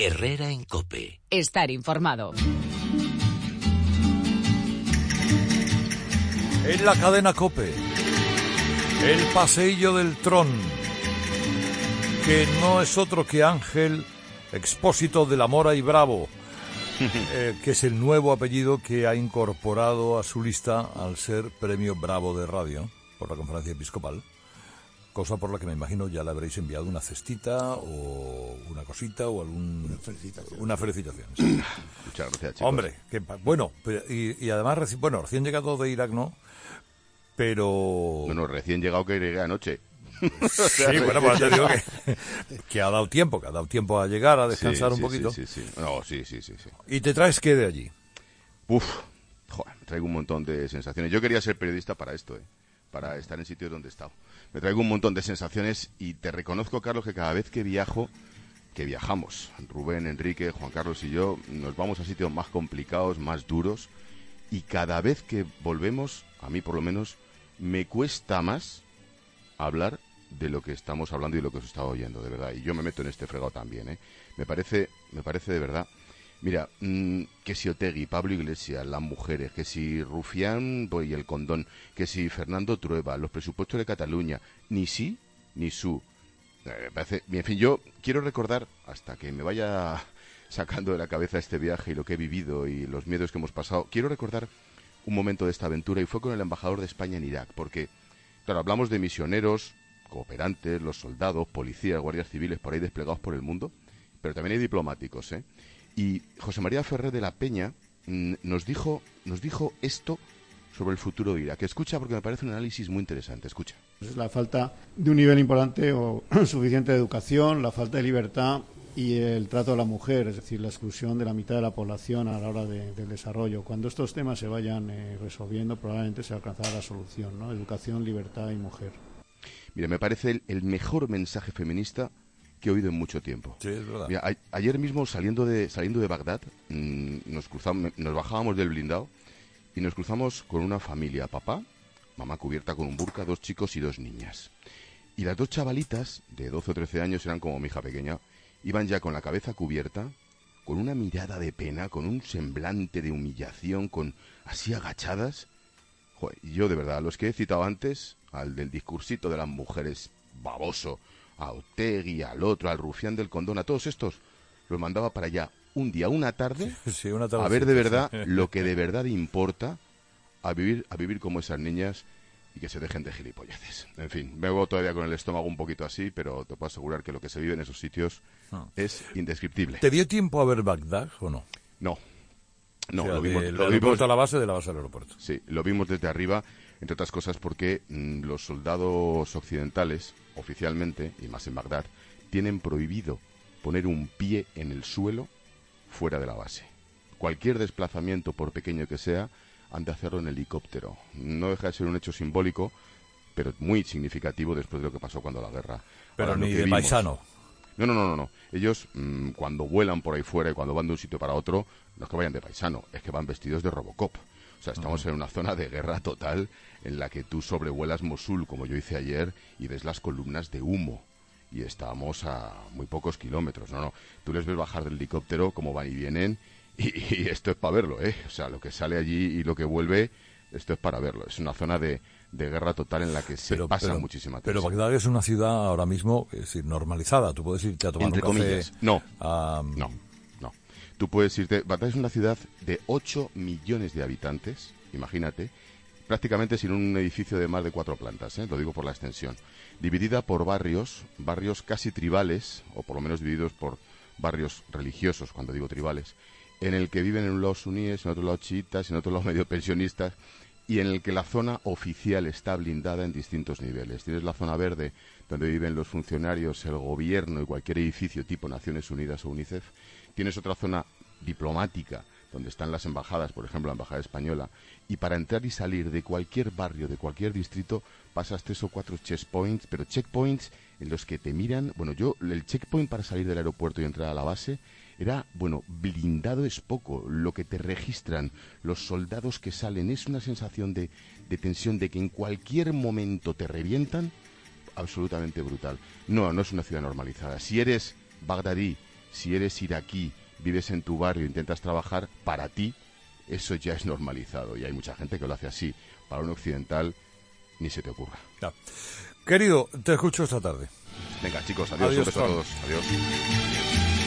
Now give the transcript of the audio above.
Herrera en COPE. Estar informado. En la cadena COPE, el paseillo del Tron, que no es otro que Ángel Expósito de la Mora y Bravo, que es el nuevo apellido que ha incorporado a su lista al ser Premio Bravo de Radio por la Conferencia Episcopal, cosa por la que me imagino ya le habréis enviado una cestita o una cosita o una felicitación. Sí. Muchas gracias, chicos. Hombre, bueno, y además recién llegado de Irak, ¿no? Pero... Bueno, recién llegado que llegué anoche. Sí, bueno, pues te digo que ha dado tiempo a llegar, a descansar un poquito. Sí. No, sí. ¿Y te traes qué de allí? Me traigo un montón de sensaciones. Yo quería ser periodista para esto, para estar en sitios donde he estado. Me traigo un montón de sensaciones y te reconozco, Carlos, que cada vez que viajamos, Rubén, Enrique, Juan Carlos y yo, nos vamos a sitios más complicados, más duros, y cada vez que volvemos, a mí por lo menos, me cuesta más hablar de lo que estamos hablando y lo que os estaba oyendo, de verdad. Y yo me meto en este fregado también, Me parece de verdad. Mira, que si Otegi, Pablo Iglesias, las mujeres, que si Rufián y el condón, que si Fernando Trueba, los presupuestos de Cataluña, ni sí ni su. Me parece, en fin, yo quiero recordar, hasta que me vaya sacando de la cabeza este viaje y lo que he vivido y los miedos que hemos pasado, quiero recordar un momento de esta aventura, y fue con el embajador de España en Irak, porque, claro, hablamos de misioneros, cooperantes, los soldados, policías, guardias civiles por ahí desplegados por el mundo, pero también hay diplomáticos, Y José María Ferrer de la Peña nos dijo esto sobre el futuro de Irak. Escucha, porque me parece un análisis muy interesante. Escucha. Es la falta de un nivel importante o suficiente de educación, la falta de libertad y el trato de la mujer, es decir, la exclusión de la mitad de la población a la hora del desarrollo. Cuando estos temas se vayan resolviendo, probablemente se alcanzará la solución, ¿no? Educación, libertad y mujer. Mira, me parece el mejor mensaje feminista que he oído en mucho tiempo. Sí, es verdad. Mira, ayer mismo, saliendo de Bagdad, nos bajábamos del blindado y nos cruzamos con una familia, papá, mamá cubierta con un burka, 2 chicos y 2 niñas. Y las 2 chavalitas, de 12 o 13 años, eran como mi hija pequeña, iban ya con la cabeza cubierta, con una mirada de pena, con un semblante de humillación, así agachadas. Joder, y yo, de verdad, los que he citado antes, al del discursito de las mujeres baboso, a Otegi, al otro, al Rufián del condón, a todos estos, los mandaba para allá un día, una tarde, una tarde a ver de verdad lo que de verdad importa, a vivir como esas niñas y que se dejen de gilipolleces. En fin, me voy todavía con el estómago un poquito así, pero te puedo asegurar que lo que se vive en esos sitios es indescriptible. ¿Te dio tiempo a ver Bagdad o no? No, o sea, lo vimos a la base, de la base al aeropuerto. Sí, lo vimos desde arriba, entre otras cosas porque los soldados occidentales, oficialmente, y más en Bagdad, tienen prohibido poner un pie en el suelo fuera de la base. Cualquier desplazamiento, por pequeño que sea, han de hacerlo en helicóptero. No deja de ser un hecho simbólico, pero muy significativo después de lo que pasó cuando la guerra. Pero ahora, ni de paisano. No. Ellos, cuando vuelan por ahí fuera y cuando van de un sitio para otro, no es que vayan de paisano, es que van vestidos de Robocop. O sea, estamos en una zona de guerra total en la que tú sobrevuelas Mosul, como yo hice ayer, y ves las columnas de humo. Y estábamos a muy pocos kilómetros. No. Tú les ves bajar del helicóptero, cómo van y vienen, y esto es para verlo, O sea, lo que sale allí y lo que vuelve, esto es para verlo. Es una zona de guerra total en la que se pasa muchísima tensión. Pero Bagdad es una ciudad ahora mismo, es decir, normalizada. Tú puedes irte a tomar Entre un café. Comillas. No. Tú puedes irte. Bagdad es una ciudad de 8 millones de habitantes, imagínate, prácticamente sin un edificio de más de 4 plantas, lo digo por la extensión, dividida por barrios casi tribales, o por lo menos divididos por barrios religiosos, cuando digo tribales, en el que viven en un lado suníes, en otro lado chiitas, en otro lado medio pensionistas, y en el que la zona oficial está blindada en distintos niveles. Tienes la zona verde, donde viven los funcionarios, el gobierno y cualquier edificio tipo Naciones Unidas o UNICEF. Tienes otra zona diplomática, donde están las embajadas, por ejemplo, la embajada española, y para entrar y salir de cualquier barrio, de cualquier distrito, pasas 3 o 4 checkpoints, pero checkpoints en los que te miran. Bueno, el checkpoint para salir del aeropuerto y entrar a la base era, blindado es poco. Lo que te registran los soldados que salen es una sensación de tensión, de que en cualquier momento te revientan, absolutamente brutal. No es una ciudad normalizada. Si eres bagdadí, si eres iraquí, vives en tu barrio, intentas trabajar, para ti eso ya es normalizado. Y hay mucha gente que lo hace así. Para un occidental, ni se te ocurra. Ya. Querido, te escucho esta tarde. Venga, chicos, adiós, Adiós, un beso a Tron. todos. Adiós.